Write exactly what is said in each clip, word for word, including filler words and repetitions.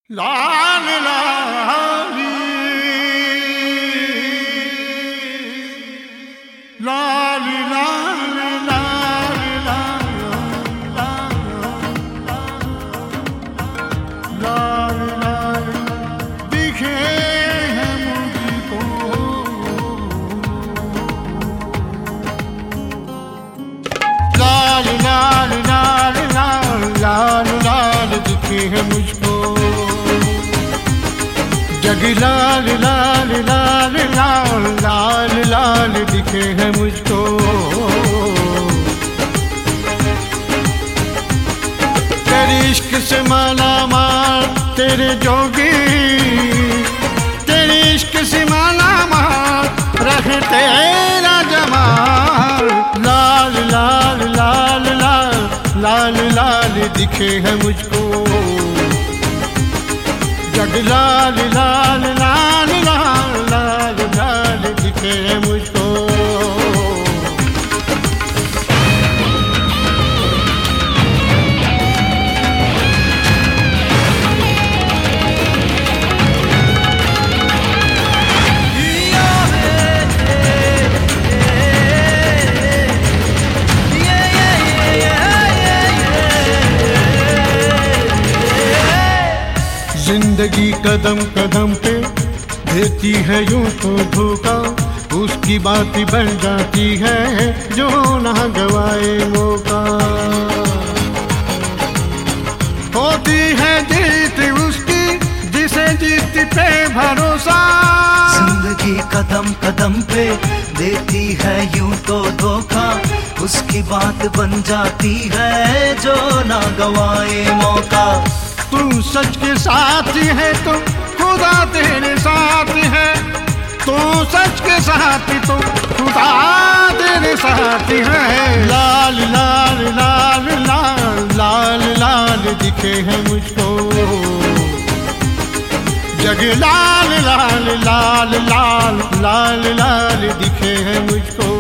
लाल लाली लाल लाल लाल लाल लाल लाल दिखे हैं मुझको लाल लाल लाल लाल लाल लाल दिखे हैं मुझको जग लाल लाल लाल लाल लाल लाल दिखे हैं मुझको तेरे इश्क से माला माल तेरे जोगी तेरे इश्क से माला माल रहे तेरा जमाल लाल लाल लाल लाल लाल लाल दिखे हैं मुझको जग लाल लाल लाल लाल लाल लाल दिखे मुझको जिंदगी कदम कदम पे देती है यूं तो धोखा उसकी बात बन जाती है जो ना गवाए मौका होती है जीत उसकी जिसे जीत पे भरोसा जिंदगी कदम कदम पे देती है यूं तो धोखा उसकी बात बन जाती है जो ना गवाए मौका तू सच के साथ है तो खुदा तेरे साथ है तू सच के साथ तो खुदा तेरे साथ है लाल लाल लाल लाल लाल लाल दिखे हैं मुझको जग लाल लाल लाल लाल लाल लाल दिखे हैं मुझको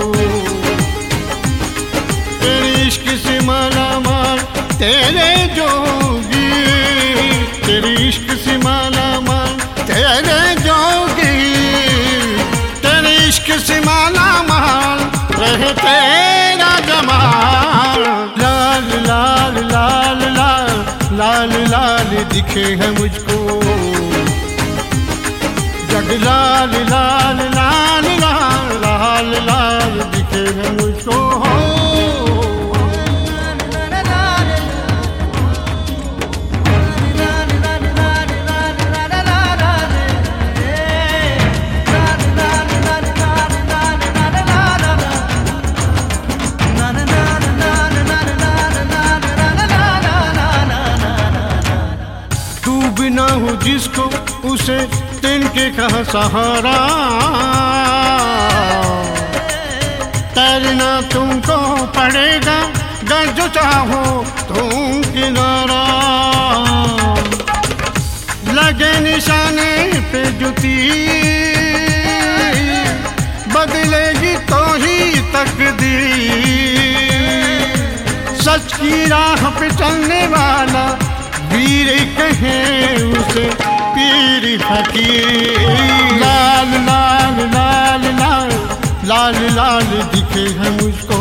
तेरे इश्क से माला माल तेरे जोगी तेरे इश्क से माला माल तेरे जोगी तेरे इश्क से माला माल रहे तेरा जमाल लाल लाल लाल लाल लाल लाल दिखे हैं मुझको जग लाल लाल लाल लाल लाल लाल दिखे हैं मुझको ना हो जिसको उसे तिनके का सहारा तैरना तुमको पड़ेगा गर जो चाहो तुम किनारा लगे निशाने पे जुती बदलेगी तो ही तकदीर सच की राह पे चलने वाला वीर कहे उसे पीर फकीर लाल लाल लाल लाल लाल लाल दिखे हैं मुझको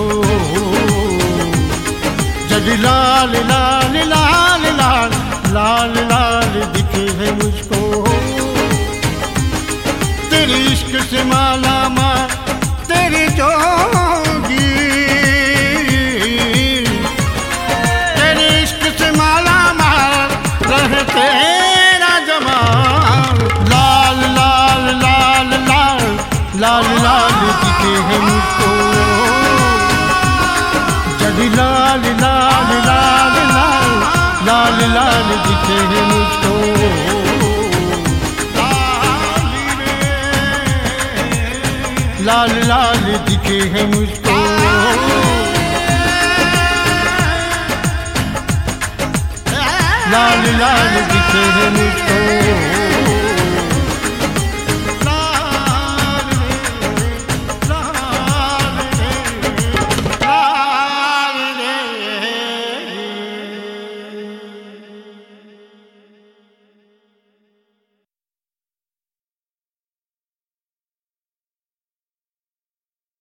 जग लाल लाल लाल लाल लाल लाल दिखे हैं मुझको तेरे इश्क से माला माल तेरे जोगी तेरे इश्क से माला रहे तेरा जमाल लाल लाल लाल लाल लाल लाल दिखे हैं मुझको जग लाल लाल लाल लाल लाल लाल दिखे हैं मुझको लाल लाल दिखे हैं मुझको लाल लाल दिखे हैं मुझको